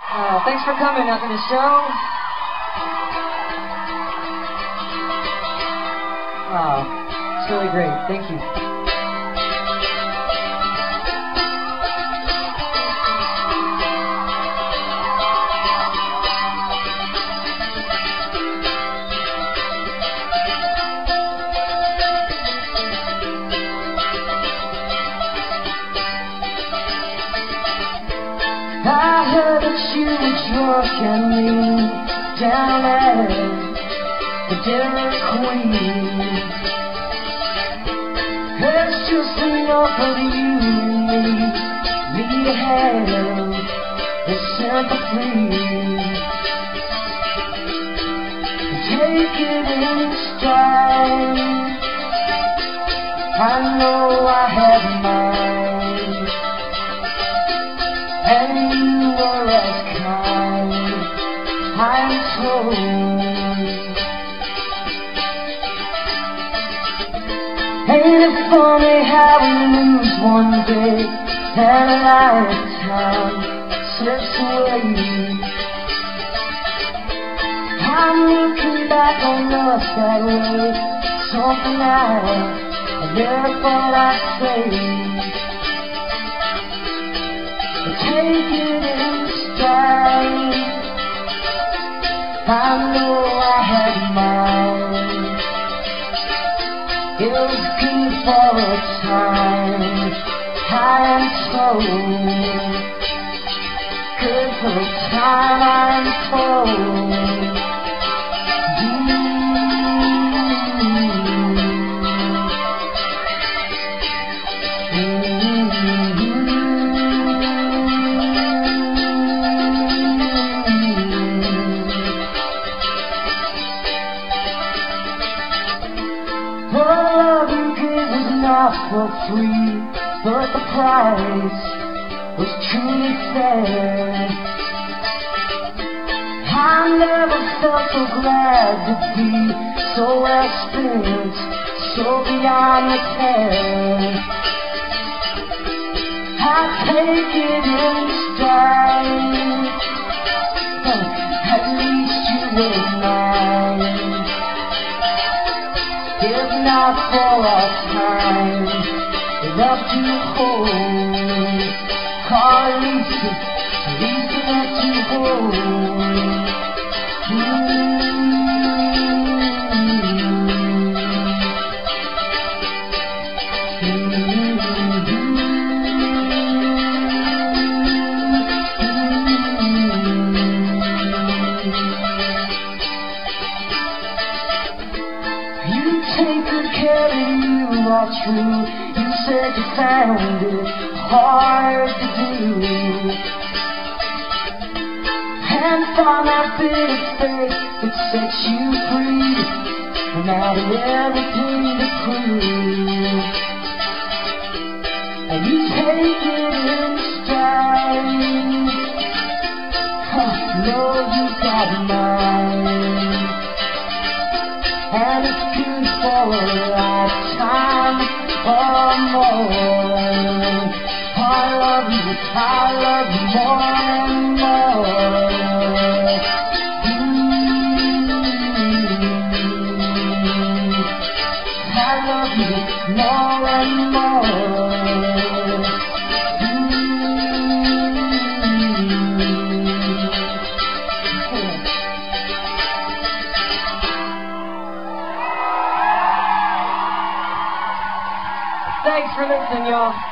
Thanks for coming out to the show. It's really great. Thank you. I heard that you were drunk and me down at the Dairy Queen. There's just enough of you and me to have the sympathy. Take it in stride. I know I have mine, and you were as kind, I'm told. Ain't it funny how we lose one day and a lifetime slips away? I'm looking back on us that way, something I never thought I'd say. Take it in stride. I know I had mine. It was good for a time, I'm told. Good for a time, I'm told. Not for free, but the price was truly fair. I never felt so glad to be so well spent, so beyond repair. I take it in stride. At least you were mine. If not for our time, enough to hold. At least enough to hold. Take good care of you, are true. You said you found it hard to do, and found that bit of faith that set you free, no matter everything to prove. And you take it in stride. Know you got mine, and it's good for a lifetime or more. I love you more and more. I love you more and more. Thanks for listening, y'all.